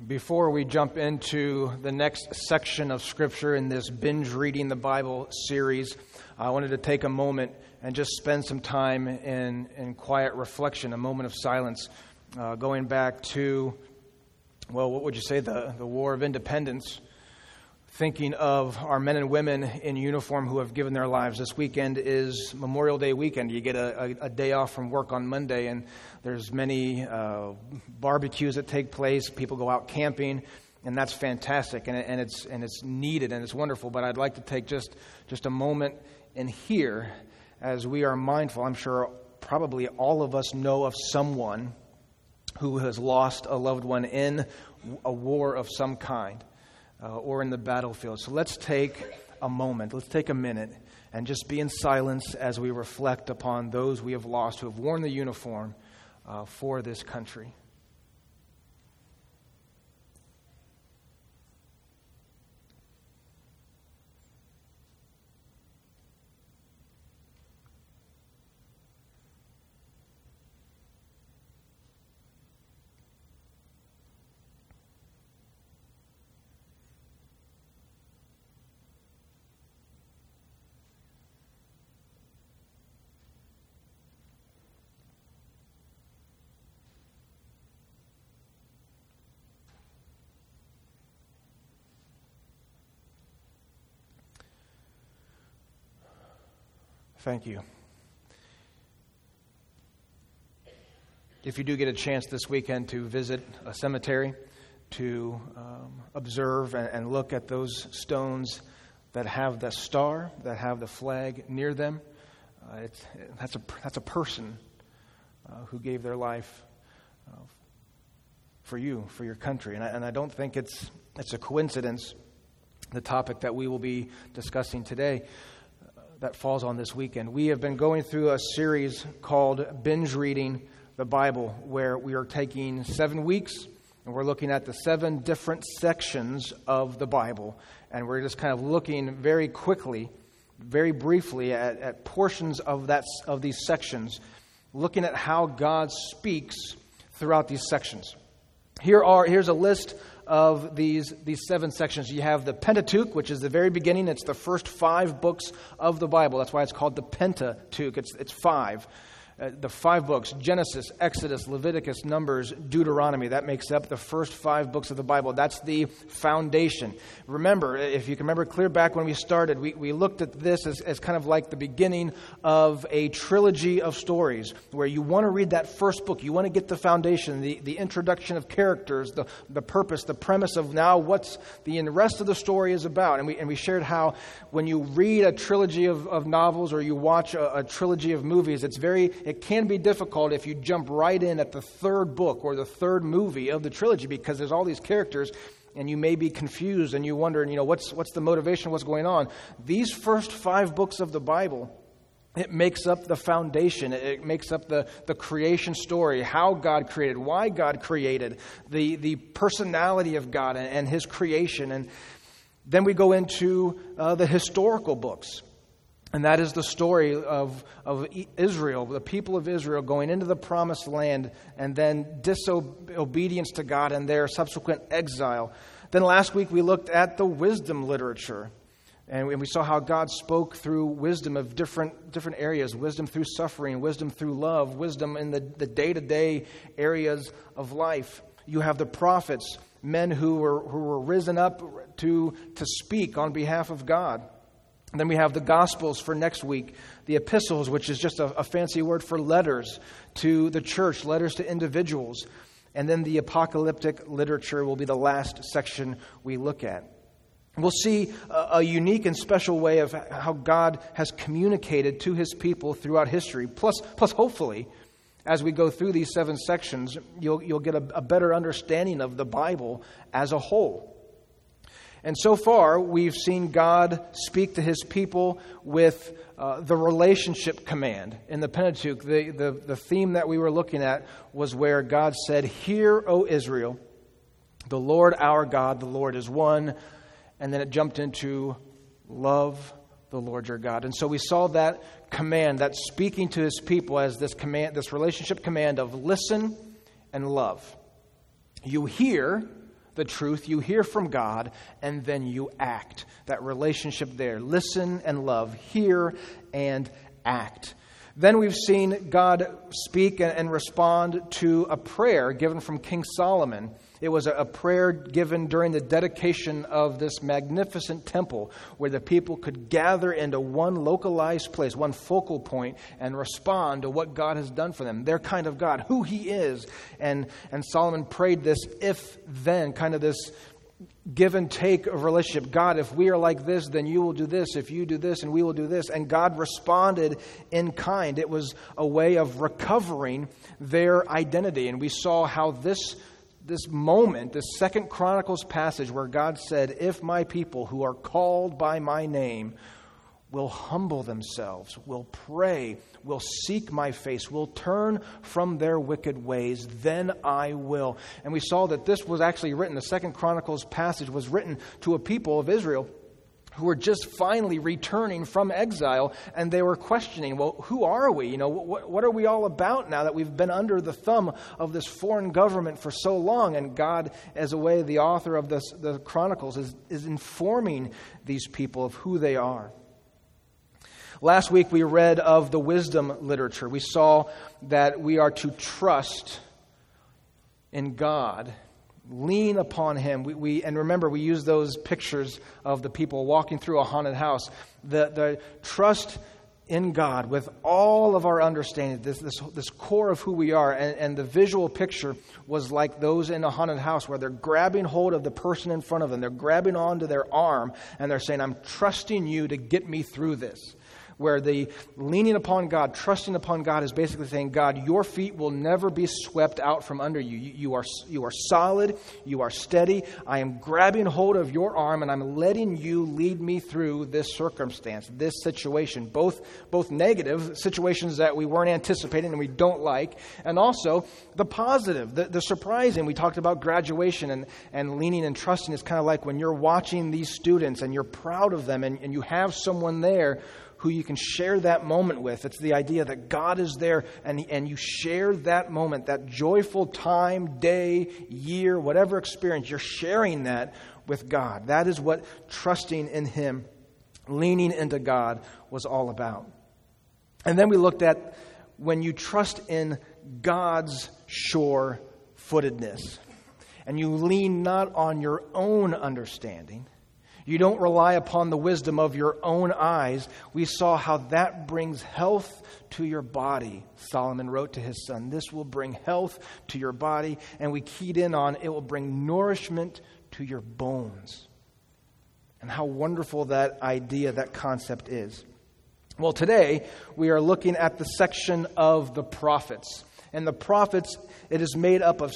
Before we jump into the next section of Scripture in this Binge Reading the Bible series, I wanted to take a moment and just spend some time in quiet reflection, a moment of silence, going back to, well, what would you say, the War of Independence, thinking of our men and women in uniform who have given their lives. This weekend is Memorial Day weekend. You get a day off from work on Monday, and there's many barbecues that take place. People go out camping, and that's fantastic, and it's needed, and it's wonderful. But I'd like to take just a moment in here as we are mindful. I'm sure probably all of us know of someone who has lost a loved one in a war of some kind. Or in the battlefield. So let's take a moment, let's take a minute, and just be in silence as we reflect upon those we have lost who have worn the uniform for this country. Thank you. If you do get a chance this weekend to visit a cemetery, to observe and look at those stones that have the star, that have the flag near them, that's a person who gave their life for you, for your country. And I don't think it's a coincidence, the topic that we will be discussing today, that falls on this weekend. We have been going through a series called Binge Reading the Bible, where we are taking 7 weeks and we're looking at the 7 different sections of the Bible. And we're just kind of looking very quickly, very briefly at portions of these sections, looking at how God speaks throughout these sections. Here's a list of these 7 sections. You have the Pentateuch, which is the very beginning. It's the first 5 books of the Bible. That's why it's called the Pentateuch. It's 5. The 5 books, Genesis, Exodus, Leviticus, Numbers, Deuteronomy. That makes up the first 5 books of the Bible. That's the foundation. Remember, if you can remember clear back when we started, we looked at this as kind of like the beginning of a trilogy of stories, where you want to read that first book. You want to get the foundation, the introduction of characters, the purpose, the premise of now what's the rest of the story is about. And we shared how when you read a trilogy of novels or you watch a trilogy of movies, it can be difficult if you jump right in at the 3rd book or the 3rd movie of the trilogy, because there's all these characters and you may be confused and you wonder, what's the motivation, what's going on. These first 5 books of the Bible, it makes up the foundation. It makes up the creation story, how God created, why God created, the personality of God and His creation. And then we go into the historical books. And that is the story of Israel, the people of Israel going into the promised land and then disobedience to God and their subsequent exile. Then last week we looked at the wisdom literature. And we saw how God spoke through wisdom of different areas, wisdom through suffering, wisdom through love, wisdom in the day-to-day areas of life. You have the prophets, men who were risen up to speak on behalf of God. And then we have the Gospels for next week, the epistles, which is just a fancy word for letters to the church, letters to individuals. And then the apocalyptic literature will be the last section we look at. We'll see a unique and special way of how God has communicated to His people throughout history. Plus, hopefully, as we go through these 7 sections, you'll get a better understanding of the Bible as a whole. And so far, we've seen God speak to His people with the relationship command in the Pentateuch. The theme that we were looking at was where God said, "Hear, O Israel, the Lord our God, the Lord is one." And then it jumped into love the Lord your God. And so we saw that command, that speaking to His people as this command, this relationship command of listen and love. You hear the truth, you hear from God, and then you act. That relationship there. Listen and love. Hear and act. Then we've seen God speak and respond to a prayer given from King Solomon. It was a prayer given during the dedication of this magnificent temple where the people could gather into one localized place, one focal point, and respond to what God has done for them. Their kind of God, who He is. And Solomon prayed this if-then, kind of this give and take of relationship. God, if we are like this, then you will do this. If you do this, and we will do this. And God responded in kind. It was a way of recovering their identity. And we saw how this moment, this 2 Chronicles passage where God said, if my people who are called by my name will humble themselves, will pray, will seek my face, will turn from their wicked ways, then I will. And we saw that this was actually written, the 2 Chronicles passage was written to a people of Israel who were just finally returning from exile, and they were questioning, well, who are we? You know, what are we all about now that we've been under the thumb of this foreign government for so long? And God, as a way, the author of the Chronicles, is informing these people of who they are. Last week we read of the wisdom literature. We saw that we are to trust in God, lean upon Him. And remember, we use those pictures of the people walking through a haunted house. The trust in God with all of our understanding, this core of who we are. And the visual picture was like those in a haunted house where they're grabbing hold of the person in front of them. They're grabbing onto their arm and they're saying, I'm trusting you to get me through this. Where the leaning upon God, trusting upon God is basically saying, God, your feet will never be swept out from under you. You are solid. You are steady. I am grabbing hold of your arm and I'm letting you lead me through this circumstance, this situation. Both negative situations that we weren't anticipating and we don't like, and also the positive, the surprising. We talked about graduation and leaning and trusting is kind of like when you're watching these students and you're proud of them and you have someone there who you can share that moment with. It's the idea that God is there and you share that moment, that joyful time, day, year, whatever experience, you're sharing that with God. That is what trusting in Him, leaning into God was all about. And then we looked at when you trust in God's sure-footedness and you lean not on your own understanding, you don't rely upon the wisdom of your own eyes. We saw how that brings health to your body. Solomon wrote to his son, this will bring health to your body. And we keyed in on it will bring nourishment to your bones. And how wonderful that idea, that concept is. Well, today we are looking at the section of the prophets. And the prophets, it is made up of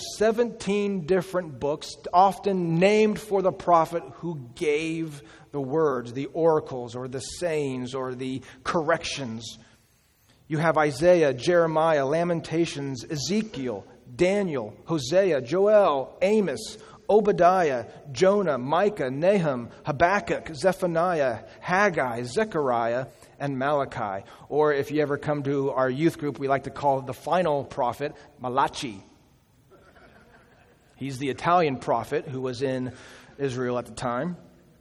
17 different books, often named for the prophet who gave the words, the oracles, or the sayings, or the corrections. You have Isaiah, Jeremiah, Lamentations, Ezekiel, Daniel, Hosea, Joel, Amos, Obadiah, Jonah, Micah, Nahum, Habakkuk, Zephaniah, Haggai, Zechariah, and Malachi. Or if you ever come to our youth group, we like to call the final prophet Malachi. He's the Italian prophet who was in Israel at the time.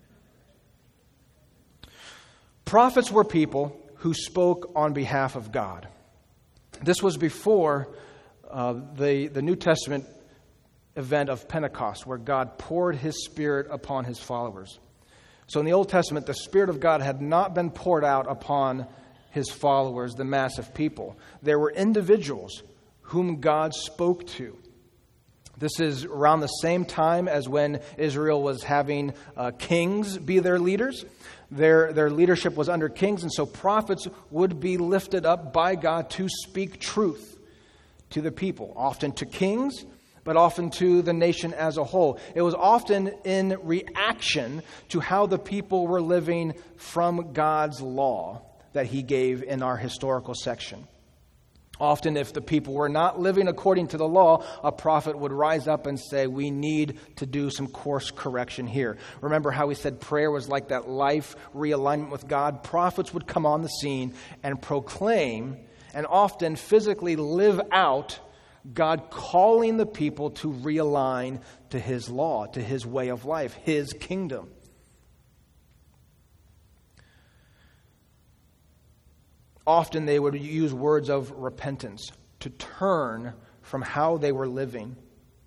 Prophets were people who spoke on behalf of God. This was before the New Testament event of Pentecost, where God poured His Spirit upon His followers. So in the Old Testament, the Spirit of God had not been poured out upon His followers, the mass of people. There were individuals whom God spoke to. This is around the same time as when Israel was having kings be their leaders. Their leadership was under kings, and so prophets would be lifted up by God to speak truth to the people, often to kings, but often to the nation as a whole. It was often in reaction to how the people were living from God's law that He gave in our historical section. Often, if the people were not living according to the law, a prophet would rise up and say, we need to do some course correction here. Remember how we said prayer was like that life realignment with God? Prophets would come on the scene and proclaim and often physically live out God calling the people to realign to His law, to His way of life, His kingdom. Often they would use words of repentance to turn from how they were living.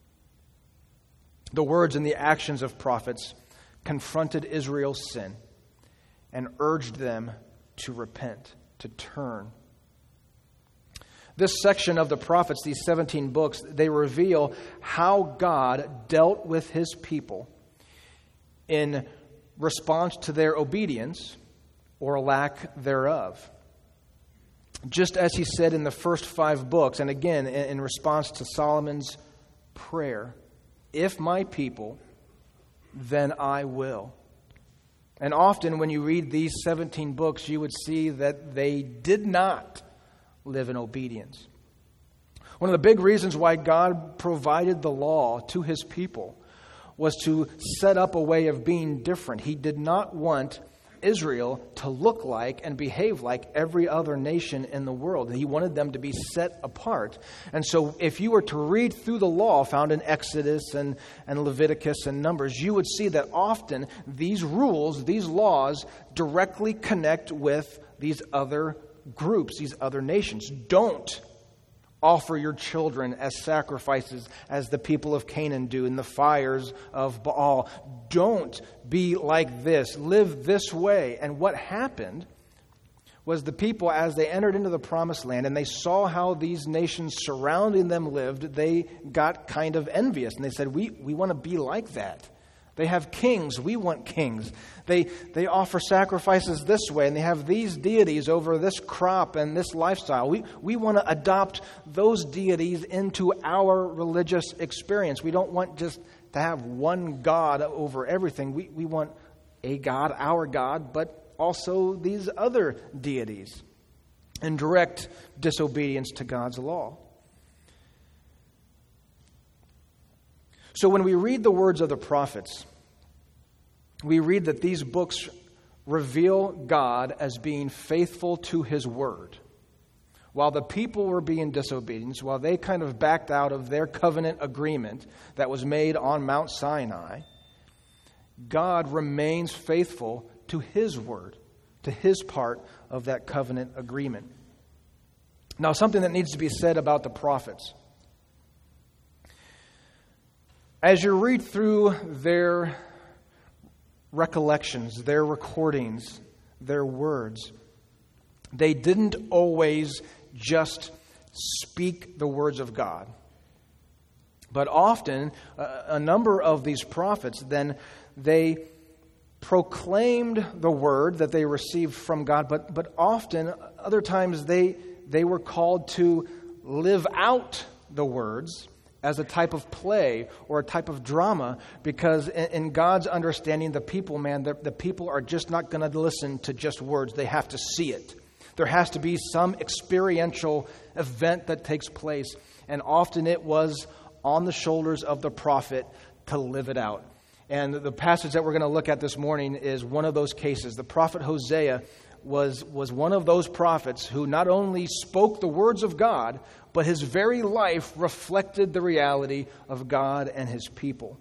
The words and the actions of prophets confronted Israel's sin and urged them to repent, to turn. This section of the prophets, these 17 books, they reveal how God dealt with His people in response to their obedience or lack thereof. Just as He said in the first 5 books, and again in response to Solomon's prayer, "If my people, then I will." And often when you read these 17 books, you would see that they did not live in obedience. One of the big reasons why God provided the law to His people was to set up a way of being different. He did not want Israel to look like and behave like every other nation in the world. He wanted them to be set apart. And so if you were to read through the law found in Exodus and Leviticus and Numbers, you would see that often these rules, these laws, directly connect with these other groups, these other nations. Don't offer your children as sacrifices as the people of Canaan do in the fires of Baal. Don't be like this. Live this way. And what happened was the people, as they entered into the promised land and they saw how these nations surrounding them lived, they got kind of envious. And they said, we want to be like that. They have kings. We want kings. They offer sacrifices this way, and they have these deities over this crop and this lifestyle. We want to adopt those deities into our religious experience. We don't want just to have one God over everything. We want a God, our God, but also these other deities in direct disobedience to God's law. So when we read the words of the prophets, we read that these books reveal God as being faithful to His word. While the people were being disobedient, while they kind of backed out of their covenant agreement that was made on Mount Sinai, God remains faithful to His word, to His part of that covenant agreement. Now, something that needs to be said about the prophets. As you read through their recollections, their recordings, their words, they didn't always just speak the words of God. But often, a number of these prophets, then they proclaimed the word that they received from God, but often, other times, they were called to live out the words as a type of play or a type of drama, because in God's understanding, the people, the people are just not going to listen to just words. They have to see it. There has to be some experiential event that takes place, and often it was on the shoulders of the prophet to live it out. And the passage that we're going to look at this morning is one of those cases. The prophet Hosea was one of those prophets who not only spoke the words of God, but his very life reflected the reality of God and His people.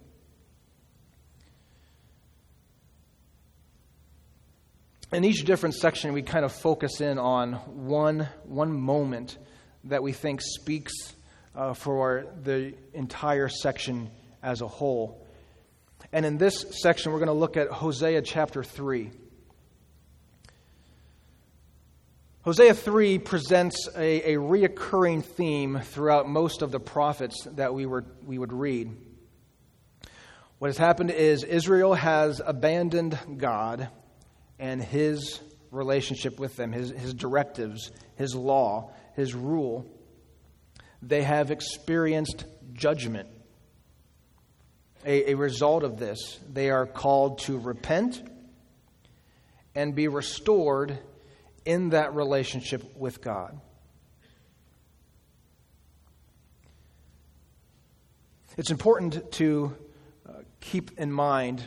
In each different section, we kind of focus in on one moment that we think speaks for the entire section as a whole. And in this section, we're going to look at Hosea chapter 3. Hosea 3 presents a reoccurring theme throughout most of the prophets that we would read. What has happened is Israel has abandoned God and His relationship with them, His directives, His law, His rule. They have experienced judgment. A result of this, they are called to repent and be restored in that relationship with God. It's important to keep in mind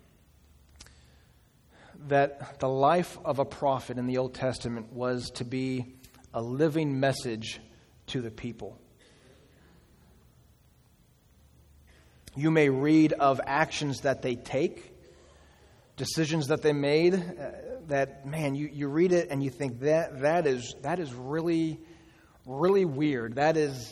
that the life of a prophet in the Old Testament was to be a living message to the people. You may read of actions that they take, decisions that they made, that, man, you read it and you think that is really, really weird. That is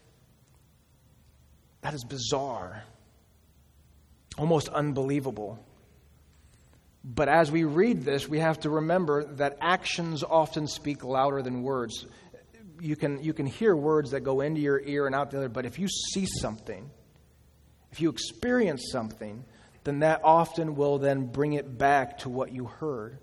bizarre, almost unbelievable. But as we read this, we have to remember that actions often speak louder than words. You can hear words that go into your ear and out the other, but if you see something, if you experience something, then that often will then bring it back to what you heard.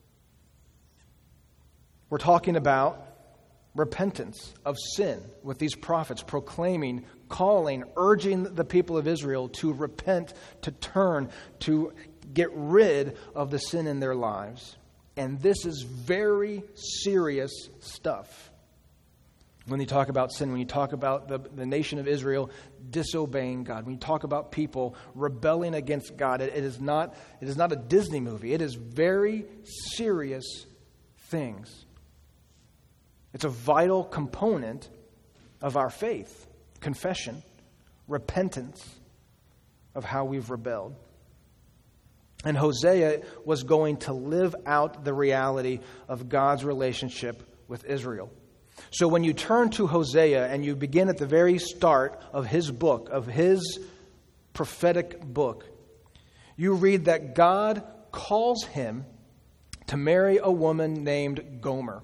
We're talking about repentance of sin with these prophets proclaiming, calling, urging the people of Israel to repent, to turn, to get rid of the sin in their lives. And this is very serious stuff. When you talk about sin, when you talk about the nation of Israel disobeying God, when you talk about people rebelling against God, it is not a Disney movie. It is very serious things. It's a vital component of our faith, confession, repentance of how we've rebelled. And Hosea was going to live out the reality of God's relationship with Israel. So when you turn to Hosea and you begin at the very start of his book, of his prophetic book, you read that God calls him to marry a woman named Gomer.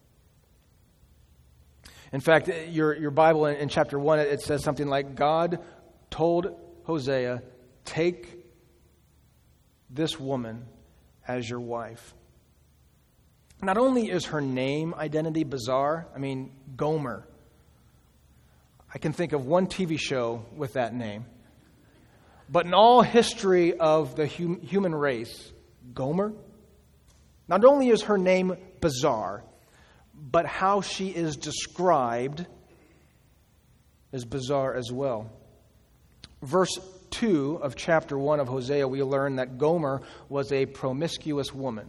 In fact, your Bible in chapter 1, it says something like, God told Hosea, take this woman as your wife. Not only is her name identity bizarre, Gomer. I can think of one TV show with that name. But in all history of the human race, Gomer, not only is her name bizarre, but how she is described is bizarre as well. Verse 2 of chapter 1 of Hosea, we learn that Gomer was a promiscuous woman.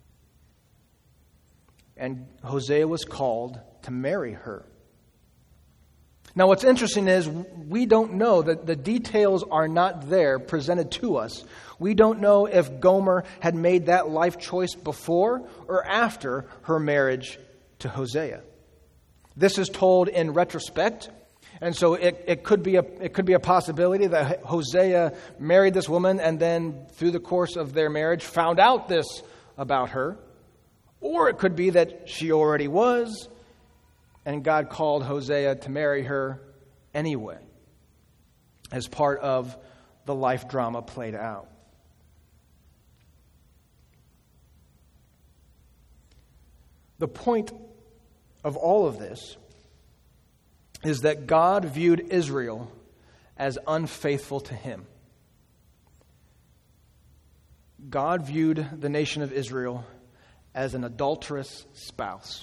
And Hosea was called to marry her. Now what's interesting is we don't know, that the details are not there presented to us. We don't know if Gomer had made that life choice before or after her marriage to Hosea. This is told in retrospect, and so it could be a possibility that Hosea married this woman and then through the course of their marriage found out this about her. Or it could be that she already was, and God called Hosea to marry her anyway, as part of the life drama played out. The point of all of this is that God viewed Israel as unfaithful to him. God viewed the nation of Israel as an adulterous spouse.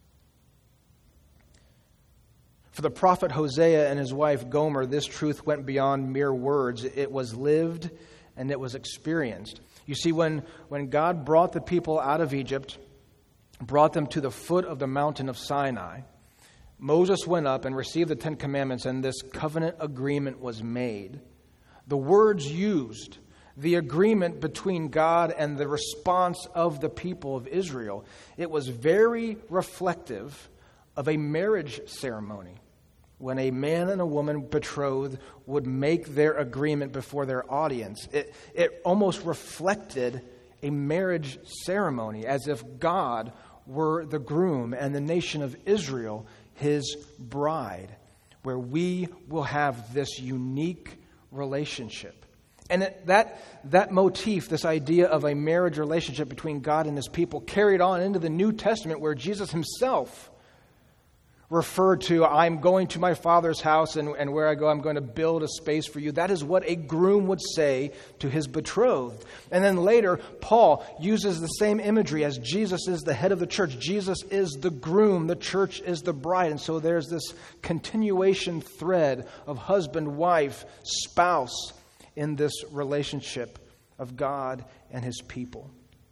For the prophet Hosea and his wife Gomer, this truth went beyond mere words. It was lived and it was experienced. You see, when God brought the people out of Egypt, brought them to the foot of the mountain of Sinai, Moses went up and received the 10 Commandments, and this covenant agreement was made. The words used, the agreement between God and the response of the people of Israel, it was very reflective of a marriage ceremony. When a man and a woman betrothed would make their agreement before their audience, it almost reflected a marriage ceremony, as if God were the groom and the nation of Israel his bride, where we will have this unique relationship. And that motif, this idea of a marriage relationship between God and his people, carried on into the New Testament, where Jesus himself referred to, I'm going to my Father's house, and where I go, I'm going to build a space for you. That is what a groom would say to his betrothed. And then later, Paul uses the same imagery, as Jesus is the head of the church. Jesus is the groom. The church is the bride. And so there's this continuation thread of husband, wife, spouse in this relationship of God and his people.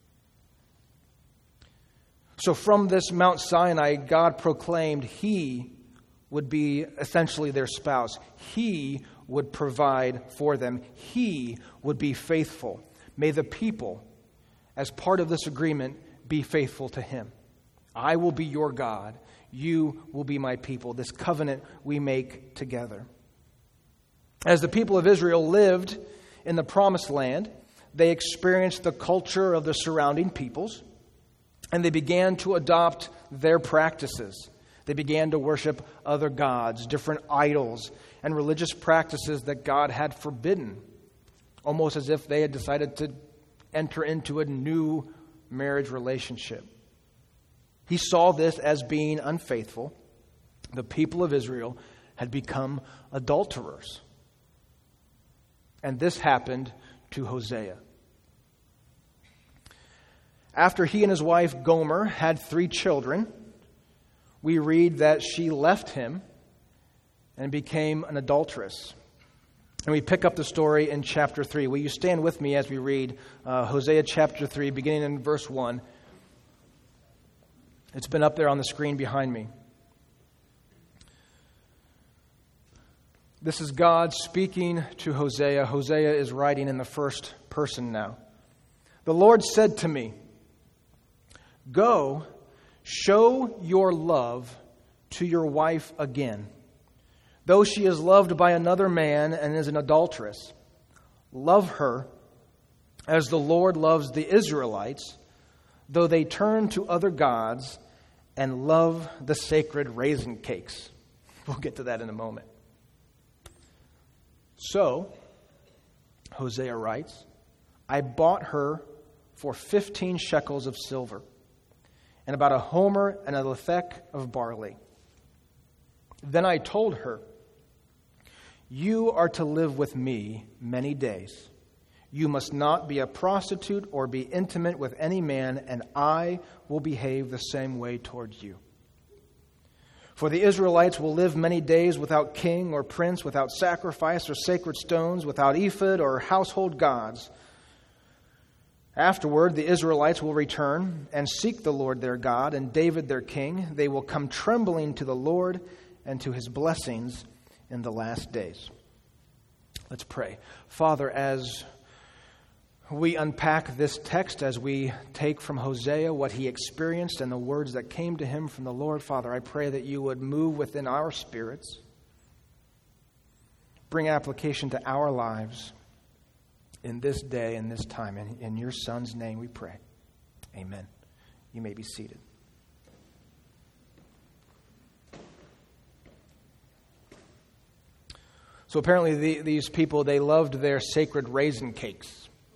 So from this Mount Sinai, God proclaimed he would be essentially their spouse. He would provide for them. He would be faithful. May the people, as part of this agreement, be faithful to him. I will be your God. You will be my people. This covenant we make together. As the people of Israel lived in the promised land, they experienced the culture of the surrounding peoples, and they began to adopt their practices. They began to worship other gods, different idols, and religious practices that God had forbidden, almost as if they had decided to enter into a new marriage relationship. He saw this as being unfaithful. The people of Israel had become adulterers. And this happened to Hosea. After he and his wife Gomer had 3 children, we read that she left him and became an adulteress. And we pick up the story in chapter 3. Will you stand with me as we read Hosea chapter 3, beginning in verse 1. It's been up there on the screen behind me. This is God speaking to Hosea. Hosea is writing in the first person now. The Lord said to me, "Go, show your love to your wife again, though she is loved by another man and is an adulteress. Love her as the Lord loves the Israelites, though they turn to other gods and love the sacred raisin cakes." We'll get to that in a moment. So, Hosea writes, "I bought her for 15 shekels of silver, and about a homer and a lethek of barley. Then I told her, 'You are to live with me many days. You must not be a prostitute or be intimate with any man, and I will behave the same way towards you. For the Israelites will live many days without king or prince, without sacrifice or sacred stones, without ephod or household gods. Afterward, the Israelites will return and seek the Lord their God and David their king. They will come trembling to the Lord and to his blessings in the last days." Let's pray. Father, as we unpack this text, as we take from Hosea what he experienced and the words that came to him from the Lord, Father, I pray that you would move within our spirits, bring application to our lives in this day and this time. In your Son's name we pray. Amen. You may be seated. So apparently these people, they loved their sacred raisin cakes.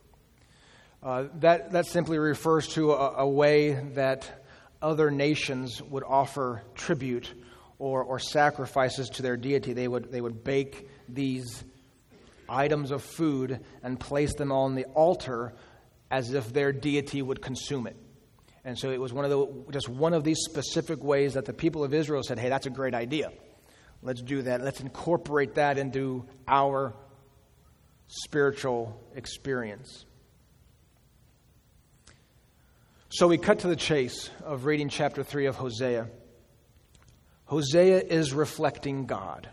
That simply refers to a way that other nations would offer tribute or sacrifices to their deity. They would bake these items of food and place them on the altar as if their deity would consume it. And so it was just one of these specific ways that the people of Israel said, "Hey, that's a great idea. Let's do that. Let's incorporate that into our spiritual experience." So we cut to the chase of reading chapter 3 of Hosea. Hosea is reflecting God.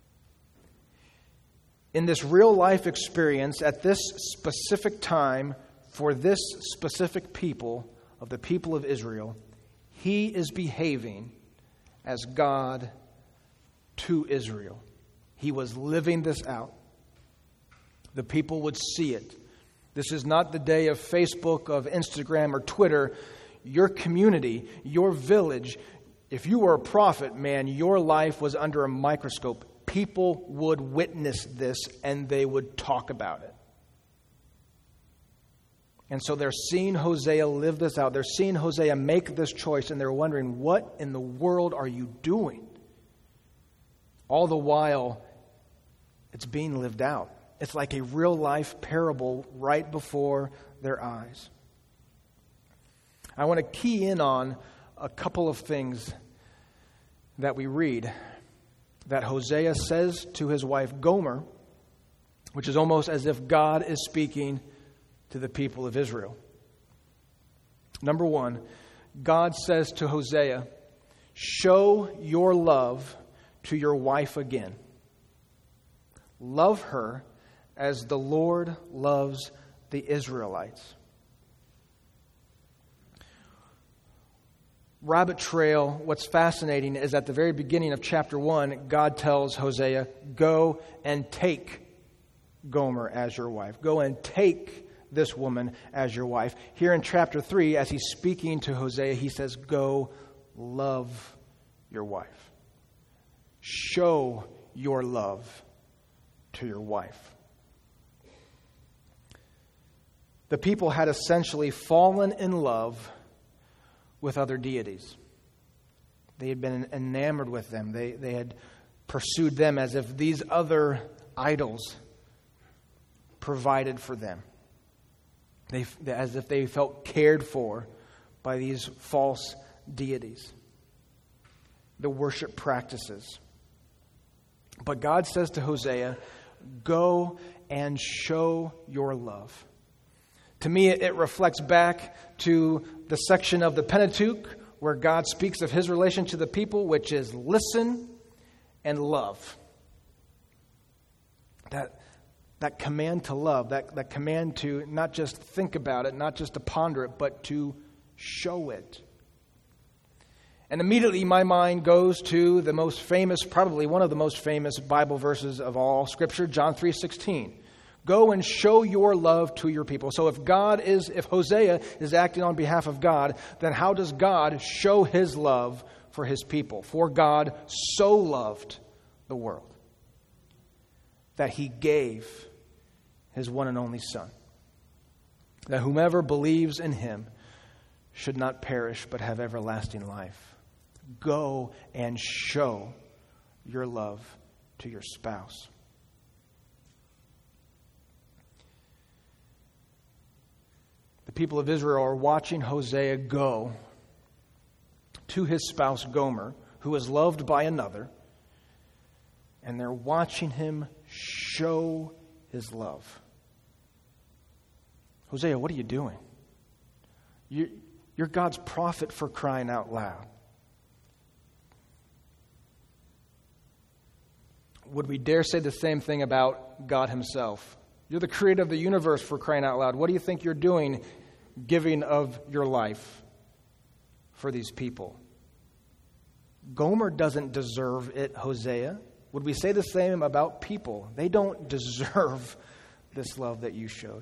In this real life experience, at this specific time, for this specific people, of the people of Israel, he is behaving as God to Israel. He was living this out. The people would see it. This is not the day of Facebook, of Instagram, or Twitter. Your community, your village, if you were a prophet, man, your life was under a microscope. People would witness this and they would talk about it. And so they're seeing Hosea live this out. They're seeing Hosea make this choice, and they're wondering, what in the world are you doing? All the while, it's being lived out. It's like a real-life parable right before their eyes. I want to key in on a couple of things that we read that Hosea says to his wife Gomer, which is almost as if God is speaking to the people of Israel. Number one, God says to Hosea, "Show your love to your wife again." Love her as the Lord loves the Israelites. Rabbit trail, what's fascinating is at the very beginning of chapter 1, God tells Hosea, go and take Gomer as your wife. Go and take this woman as your wife. Here in chapter 3, as he's speaking to Hosea, he says, go love your wife. Show your love to your wife. The people had essentially fallen in love with other deities. They had been enamored with them. They had pursued them as if these other idols provided for them. As if they felt cared for by these false deities. The worship practices. But God says to Hosea, go and show your love. To me, it reflects back to the section of the Pentateuch where God speaks of his relation to the people, which is listen and love. That command to love, that command to not just think about it, not just to ponder it, but to show it. And immediately my mind goes to the most famous, probably one of the most famous Bible verses of all Scripture, John 3:16. Go and show your love to your people. So if Hosea is acting on behalf of God, then how does God show his love for his people? For God so loved the world that he gave his one and only Son, that whomever believes in him should not perish but have everlasting life. Go and show your love to your spouse. The people of Israel are watching Hosea go to his spouse Gomer, who is loved by another, and they're watching him show his love. Hosea, what are you doing? You're God's prophet, for crying out loud. Would we dare say the same thing about God himself? You're the creator of the universe, for crying out loud. What do you think you're doing, giving of your life for these people? Gomer doesn't deserve it, Hosea. Would we say the same about people? They don't deserve this love that you showed.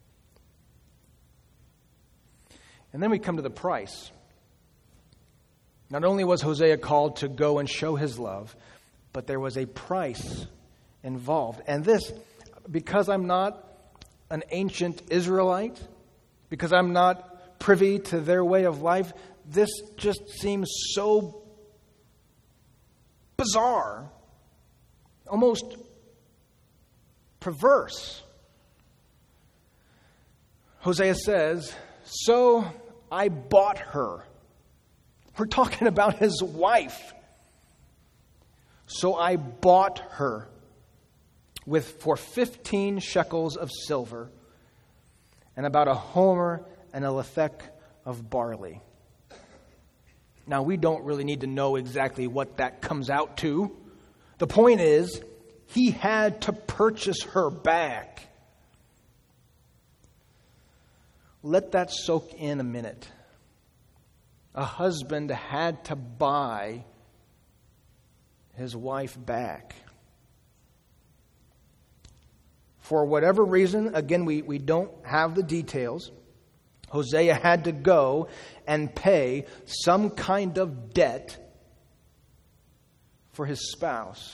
And then we come to the price. Not only was Hosea called to go and show his love, but there was a price involved. And this, because I'm not an ancient Israelite, because I'm not privy to their way of life, this just seems so bizarre, almost perverse. Hosea says, so I bought her. We're talking about his wife. So I bought her for 15 shekels of silver and about a homer and a lethek of barley. Now, we don't really need to know exactly what that comes out to. The point is, he had to purchase her back. Let that soak in a minute. A husband had to buy his wife back. For whatever reason, again, we don't have the details, Hosea had to go and pay some kind of debt for his spouse.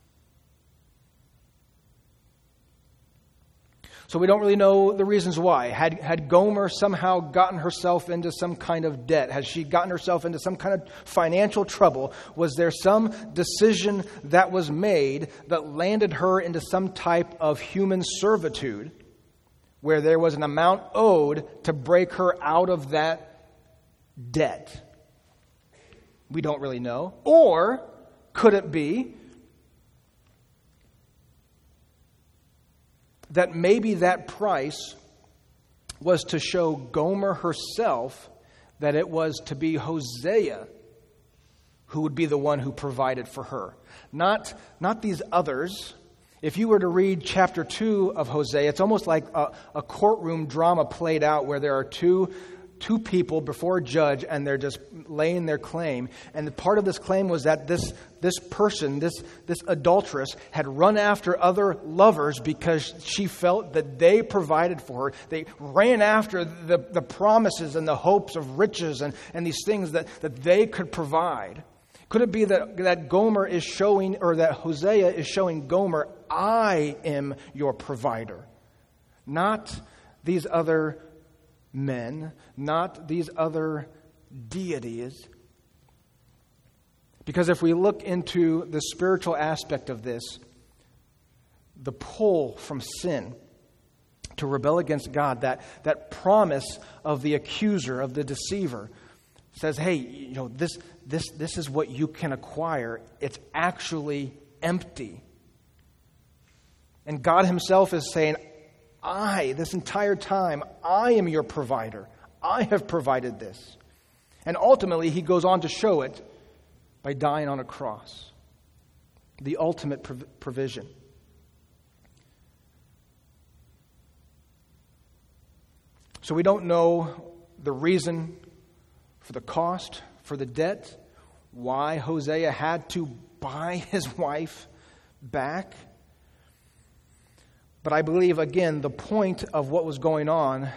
So we don't really know the reasons why. Had Gomer somehow gotten herself into some kind of debt? Has she gotten herself into some kind of financial trouble? Was there some decision that was made that landed her into some type of human servitude where there was an amount owed to break her out of that debt? We don't really know. Or could it be that maybe that price was to show Gomer herself that it was to be Hosea who would be the one who provided for her. Not these others. If you were to read chapter 2 of Hosea, it's almost like a courtroom drama played out where there are two people before a judge and they're just laying their claim. And part of this claim was that this person, this adulteress, had run after other lovers because she felt that they provided for her. They ran after the promises and the hopes of riches and these things that they could provide. Could it be that Gomer is showing, or that Hosea is showing Gomer, I am your provider, not these other men, not these other deities? Because if we look into the spiritual aspect of this, the pull from sin to rebel against God, that promise of the accuser, of the deceiver, says, hey, this is what you can acquire. It's actually empty. And God himself is saying, this entire time, I am your provider. I have provided this. And ultimately, he goes on to show it by dying on a cross. The ultimate provision. So we don't know the reason for the cost, for the debt, why Hosea had to buy his wife back. But I believe, again, the point of what was going on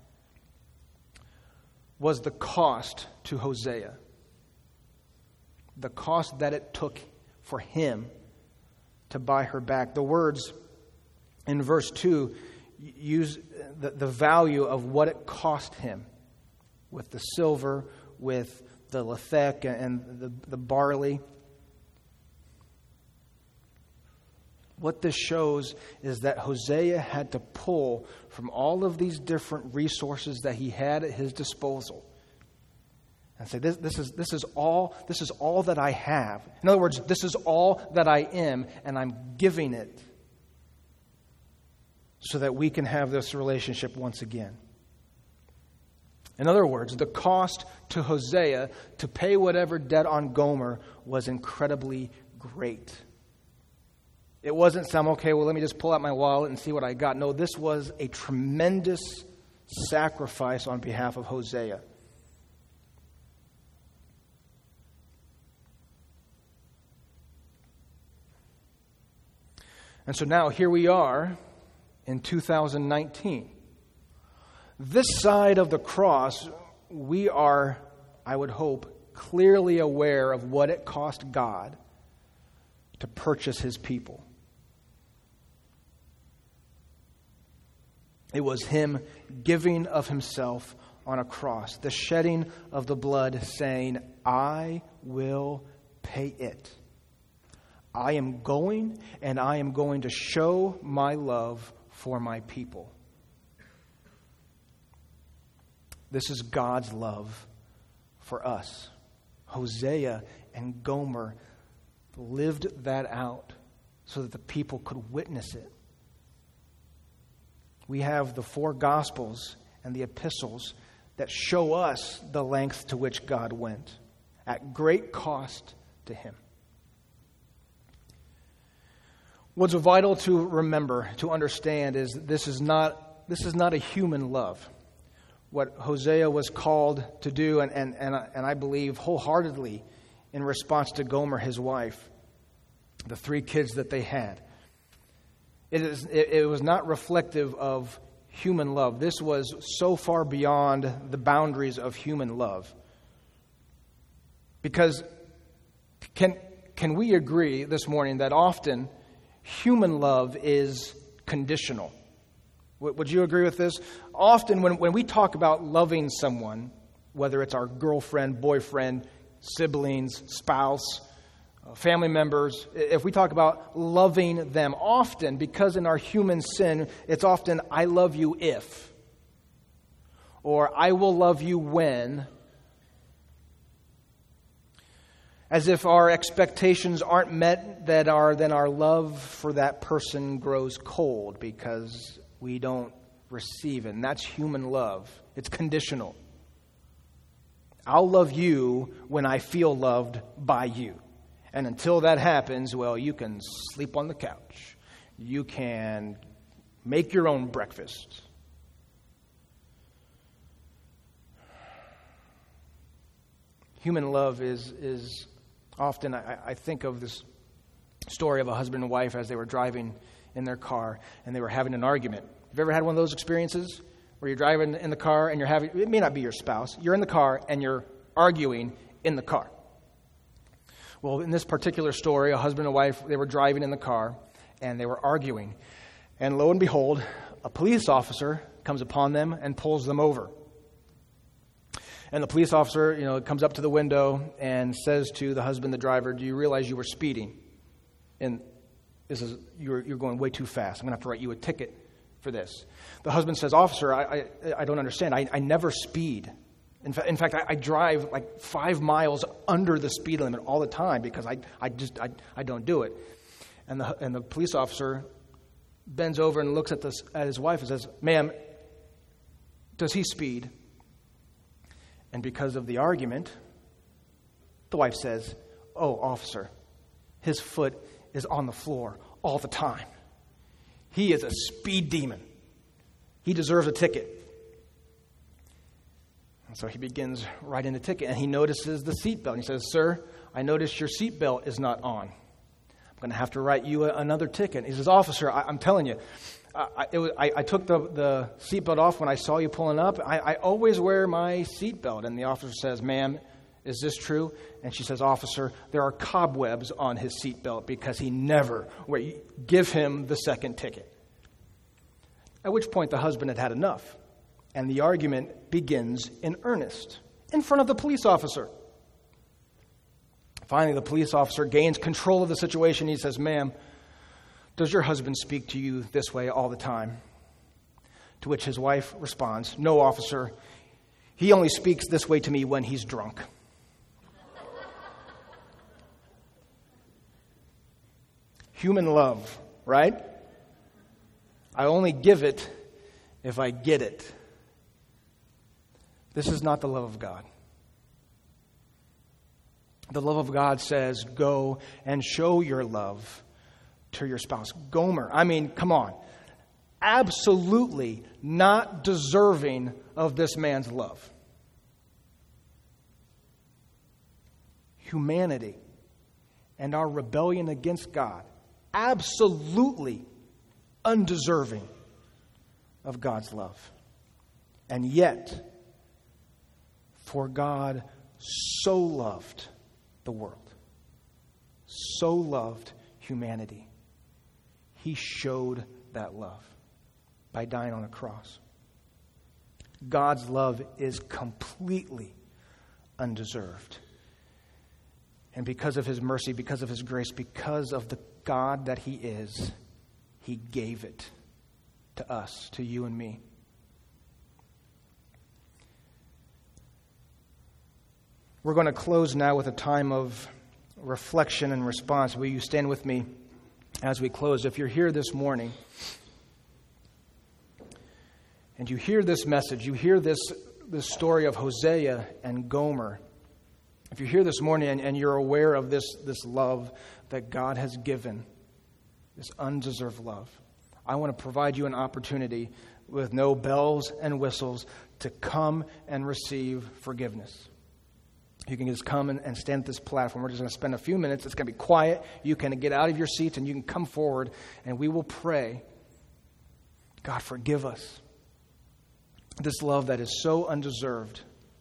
was the cost to Hosea. The cost that it took for him to buy her back. The words in verse 2 use the value of what it cost him with the silver, with the lethek and the barley. What this shows is that Hosea had to pull from all of these different resources that he had at his disposal and say, this is all that I have. In other words, this is all that I am, and I'm giving it so that we can have this relationship once again. In other words, the cost to Hosea to pay whatever debt on Gomer was incredibly great. It wasn't some, let me just pull out my wallet and see what I got. No, this was a tremendous sacrifice on behalf of Hosea. And so now here we are in 2019. This side of the cross, we are, I would hope, clearly aware of what it cost God to purchase his people. It was him giving of himself on a cross, the shedding of the blood, saying, I will pay it. I am going, and I am going to show my love for my people. This is God's love for us. Hosea and Gomer lived that out so that the people could witness it. We have the 4 Gospels and the epistles that show us the length to which God went at great cost to him. What's vital to remember, to understand, is this is not a human love. What Hosea was called to do, and I believe wholeheartedly in response to Gomer, his wife, the 3 kids that they had. It was not reflective of human love. This was so far beyond the boundaries of human love. Because can we agree this morning that often human love is conditional? Would you agree with this? Often when we talk about loving someone, whether it's our girlfriend, boyfriend, siblings, spouse, family members, if we talk about loving them, often, because in our human sin, it's often, I love you if, or I will love you when, as if our expectations aren't met, then our love for that person grows cold because we don't receive it. And that's human love. It's conditional. I'll love you when I feel loved by you. And until that happens, well, you can sleep on the couch. You can make your own breakfast. Human love is often, I think of this story of a husband and wife as they were driving in their car and they were having an argument. Have you ever had one of those experiences where you're driving in the car and it may not be your spouse, you're in the car and you're arguing in the car? Well, in this particular story, a husband and wife, they were driving in the car and they were arguing. And lo and behold, a police officer comes upon them and pulls them over. And the police officer, comes up to the window and says to the husband, the driver, "Do you realize you were speeding? And you're going way too fast. I'm going to have to write you a ticket for this." The husband says, "Officer, I don't understand. I never speed. In fact, I drive like 5 miles under the speed limit all the time because I don't do it." And the police officer bends over and looks at his wife and says, "Ma'am, does he speed?" And because of the argument, the wife says, "Oh, officer, his foot is on the floor all the time. He is a speed demon. He deserves a ticket." And so he begins writing the ticket, and he notices the seatbelt. And he says, "Sir, I noticed your seatbelt is not on. I'm going to have to write you another ticket." He says, "Officer, I'm telling you, I took the seatbelt off when I saw you pulling up. I always wear my seatbelt." And the officer says, "Ma'am, is this true?" And she says, "Officer, there are cobwebs on his seatbelt because he never give him the second ticket." At which point the husband had had enough. And the argument begins in earnest in front of the police officer. Finally, the police officer gains control of the situation. He says, "Ma'am, does your husband speak to you this way all the time?" To which his wife responds, "No, officer. He only speaks this way to me when he's drunk." Human love, right? I only give it if I get it. This is not the love of God. The love of God says, go and show your love to your spouse. Gomer, come on. Absolutely not deserving of this man's love. Humanity and our rebellion against God, absolutely undeserving of God's love. And yet, for God so loved the world, so loved humanity, He showed that love by dying on a cross. God's love is completely undeserved. And because of His mercy, because of His grace, because of the God that He is, He gave it to us, to you and me. We're going to close now with a time of reflection and response. Will you stand with me as we close? If you're here this morning and you hear this message, you hear this story of Hosea and Gomer, if you're here this morning and you're aware of this love that God has given, this undeserved love, I want to provide you an opportunity with no bells and whistles to come and receive forgiveness. You can just come and stand at this platform. We're just going to spend a few minutes. It's going to be quiet. You can get out of your seats and you can come forward and we will pray. God, forgive us. This love that is so undeserved.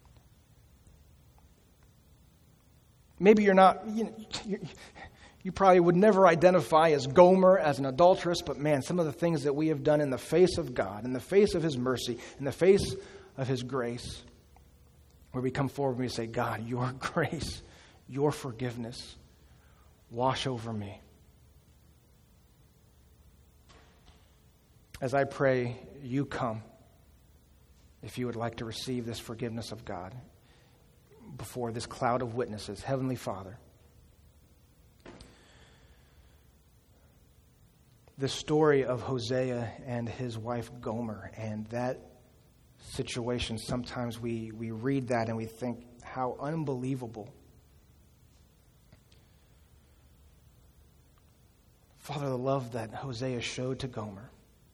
Maybe you're not, you probably would never identify as Gomer, as an adulteress, but man, some of the things that we have done in the face of God, in the face of His mercy, in the face of His grace, where we come forward and we say, God, your grace, your forgiveness, wash over me. As I pray, you come if you would like to receive this forgiveness of God before this cloud of witnesses. Heavenly Father, the story of Hosea and his wife Gomer and that situation, sometimes we read that and we think how unbelievable. Father, the love that Hosea showed to Gomer,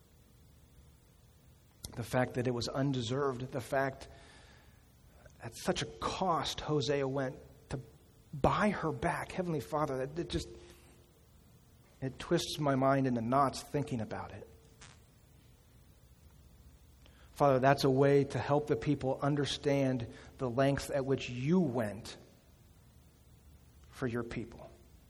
the fact that it was undeserved, the fact at such a cost Hosea went to buy her back. Heavenly Father, it twists my mind into knots thinking about it. Father, that's a way to help the people understand the lengths at which you went for your people.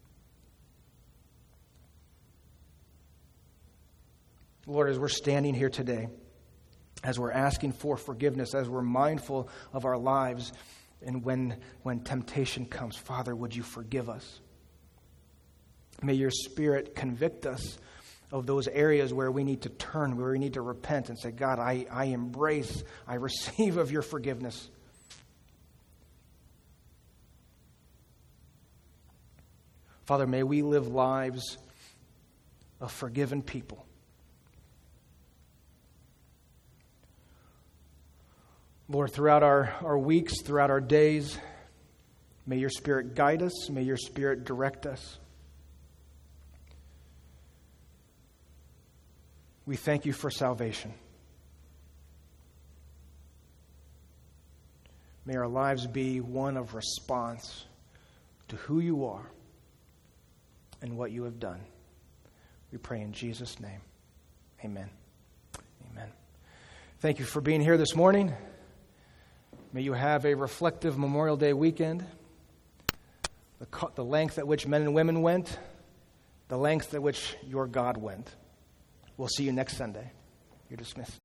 Lord, as we're standing here today, as we're asking for forgiveness, as we're mindful of our lives, and when temptation comes, Father, would you forgive us? May your Spirit convict us of those areas where we need to turn, where we need to repent and say, God, I embrace, I receive of your forgiveness. Father, may we live lives of forgiven people. Lord, throughout our weeks, throughout our days, may your Spirit guide us. May your Spirit direct us. We thank you for salvation. May our lives be one of response to who you are and what you have done. We pray in Jesus' name. Amen. Amen. Thank you for being here this morning. May you have a reflective Memorial Day weekend. The length at which men and women went, the length at which your God went. We'll see you next Sunday. You're dismissed.